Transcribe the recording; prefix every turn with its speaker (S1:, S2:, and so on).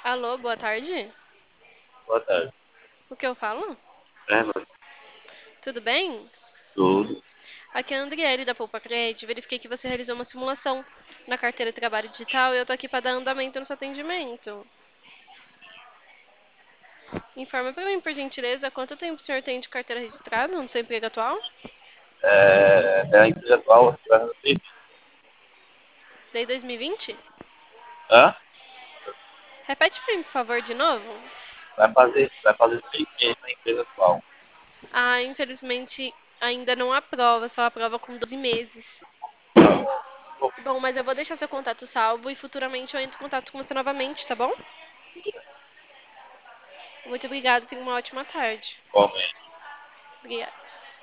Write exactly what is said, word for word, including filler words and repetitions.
S1: Alô, boa tarde.
S2: Boa tarde.
S1: O que eu falo?
S2: É, mano,
S1: Tudo bem?
S2: tudo.
S1: Aqui é a Andriele da Poupa Cred. Verifiquei que você realizou uma simulação na carteira de trabalho digital e eu tô aqui para dar andamento no seu atendimento. Informa para mim, por gentileza, quanto tempo o senhor tem de carteira registrada no seu emprego atual?
S2: É, é a empresa atual que vai fazer.
S1: Desde dois mil e vinte?
S2: Hã?
S1: Repete para mim, por favor, de novo.
S2: Vai fazer, vai fazer seis meses na empresa atual.
S1: Ah, infelizmente ainda não aprova, só aprova com doze meses.
S2: Pô,
S1: Bom, mas eu vou deixar seu contato salvo e futuramente eu entro em contato com você novamente, tá bom? Muito obrigada, tenha uma ótima tarde.
S2: igualmente.
S1: Obrigada.